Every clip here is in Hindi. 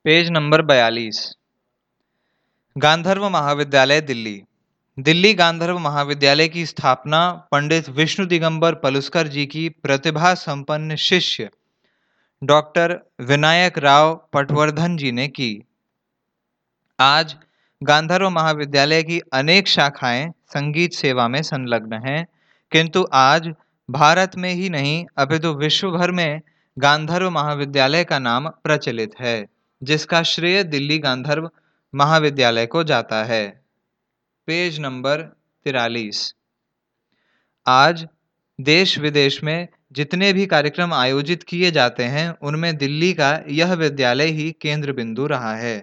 Page number 42। गांधर्व महाविद्यालय दिल्ली। दिल्ली गांधर्व महाविद्यालय की स्थापना पंडित विष्णु दिगंबर पलुस्कर जी की प्रतिभा संपन्न शिष्य डॉक्टर विनायक राव पटवर्धन जी ने की। आज गांधर्व महाविद्यालय की अनेक शाखाएं संगीत सेवा में संलग्न हैं, किंतु आज भारत में ही नहीं अपितु विश्व भर में गांधर्व महाविद्यालय का नाम प्रचलित है, जिसका श्रेय दिल्ली गांधर्व महाविद्यालय को जाता है। Page number 43। आज देश विदेश में जितने भी कार्यक्रम आयोजित किए जाते हैं, उनमें दिल्ली का यह विद्यालय ही केंद्र बिंदु रहा है।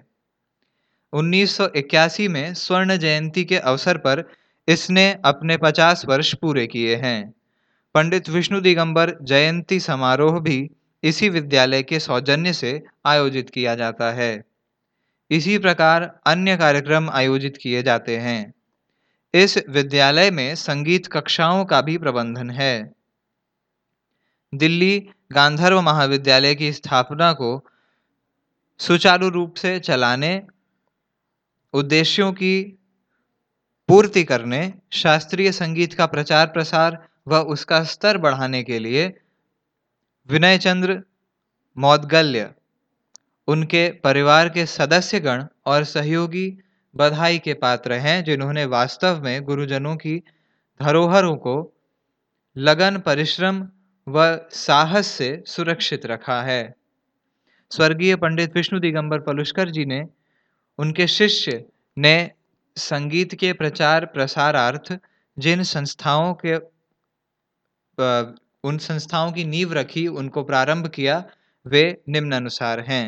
1981 में स्वर्ण जयंती के अवसर पर इसने अपने 50 वर्ष पूरे किए हैं। पंडित विष्णु दिगंबर जयंती समारोह भी इसी विद्यालय के सौजन्य से आयोजित किया जाता है। इसी प्रकार अन्य कार्यक्रम आयोजित किए जाते हैं। इस विद्यालय में संगीत कक्षाओं का भी प्रबंधन है। दिल्ली गांधर्व महाविद्यालय की स्थापना को सुचारू रूप से चलाने, उद्देश्यों की पूर्ति करने, शास्त्रीय संगीत का प्रचार प्रसार व उसका स्तर बढ़ाने के लिए विनय चंद्र मौदगल्य, उनके परिवार के सदस्यगण और सहयोगी बधाई के पात्र हैं, जिन्होंने वास्तव में गुरुजनों की धरोहरों को लगन, परिश्रम व साहस से सुरक्षित रखा है। स्वर्गीय पंडित विष्णु दिगंबर पलुस्कर जी ने, उनके शिष्य ने संगीत के प्रचार प्रसारार्थ जिन संस्थाओं के उन संस्थाओं की नींव रखी, उनको प्रारंभ किया, वे निम्नानुसार हैं।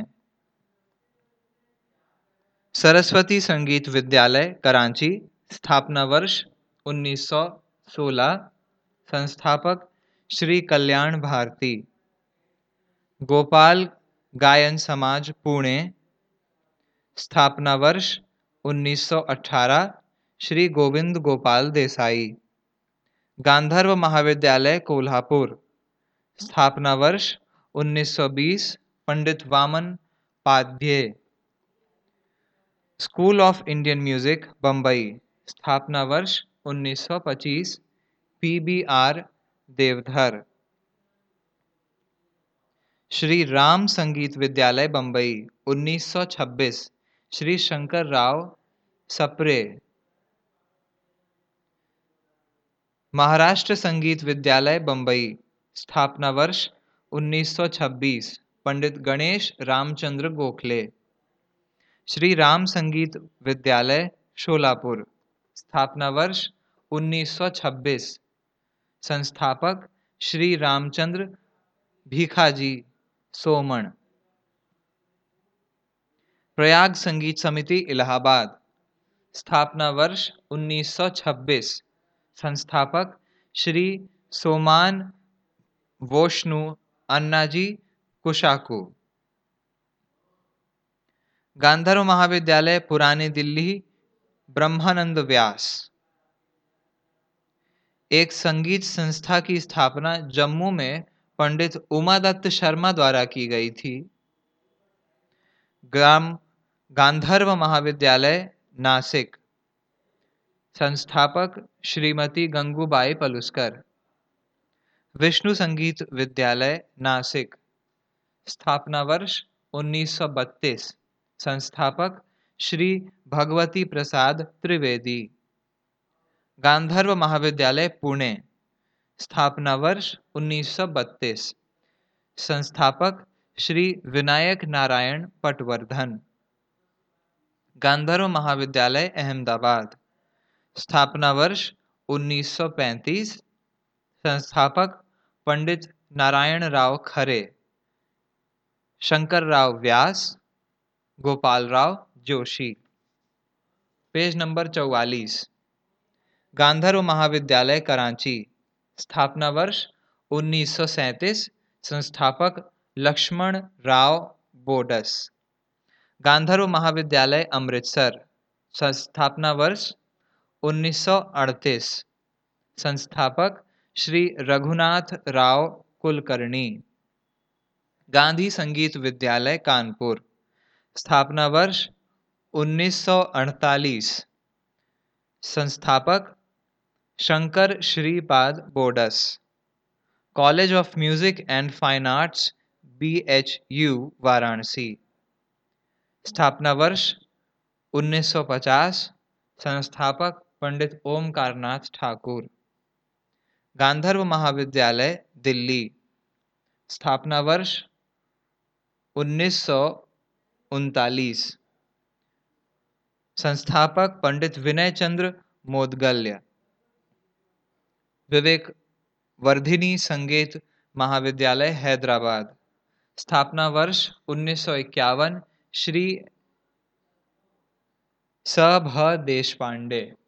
सरस्वती संगीत विद्यालय कराची, स्थापना वर्ष 1916, संस्थापक श्री कल्याण भारती। गोपाल गायन समाज पुणे, स्थापना वर्ष 1918, श्री गोविंद गोपाल देसाई। गांधर्व महाविद्यालय कोल्हापुर, स्थापना वर्ष 1920, Pandit Vaman Padhye. School of Indian music Bombay, स्थापना वर्ष 1925, PBR देवधर। श्री राम संगीत विद्यालय बम्बई, 1926, श्री शंकर राव सप्रे। महाराष्ट्र संगीत विद्यालय बम्बई, स्थापना वर्ष 1926, पंडित गणेश रामचंद्र गोखले। श्री राम संगीत विद्यालय शोलापुर, स्थापना वर्ष 1926, संस्थापक श्री रामचंद्र भीखाजी सोमण। प्रयाग संगीत समिति इलाहाबाद, स्थापना वर्ष 1926, संस्थापक श्री सोमान वोष्णु अन्नाजी कुशाकू। गांधर्व महाविद्यालय पुरानी दिल्ली, ब्रह्मानंद व्यास। एक संगीत संस्था की स्थापना जम्मू में पंडित उमादत्त शर्मा द्वारा की गई थी। गांधर्व महाविद्यालय नासिक, संस्थापक श्रीमती गंगूबाई पलुस्कर। विष्णु संगीत विद्यालय नासिक, स्थापना वर्ष 1932, संस्थापक श्री भगवती प्रसाद त्रिवेदी। गांधर्व महाविद्यालय पुणे, स्थापना वर्ष 1932, संस्थापक श्री विनायक नारायण पटवर्धन। गांधर्व महाविद्यालय अहमदाबाद, स्थापना वर्ष 1935, संस्थापक पंडित नारायण राव खरे, शंकर राव व्यास, गोपाल राव जोशी। Page number 44। गांधर्व महाविद्यालय कराची, स्थापना वर्ष 1937, संस्थापक लक्ष्मण राव बोडस। गांधर्व महाविद्यालय अमृतसर, स्थापना वर्ष 1938, संस्थापक श्री रघुनाथ राव कुलकर्णी। गांधी संगीत विद्यालय कानपुर, स्थापना वर्ष 1948। संस्थापक Shankar Shripad Bodas. College of music and fine arts, BHU, Varanasi. स्थापना वर्ष 1950। संस्थापक पंडित ओमकारनाथ ठाकुर। गांधर्व महाविद्यालय, दिल्ली। स्थापना वर्ष 1939। संस्थापक पंडित विनय चंद्र मोदगल्य। विवेक वर्धिनी संगीत महाविद्यालय, हैदराबाद। स्थापना वर्ष 1951। श्री स. भ. देशपांडे।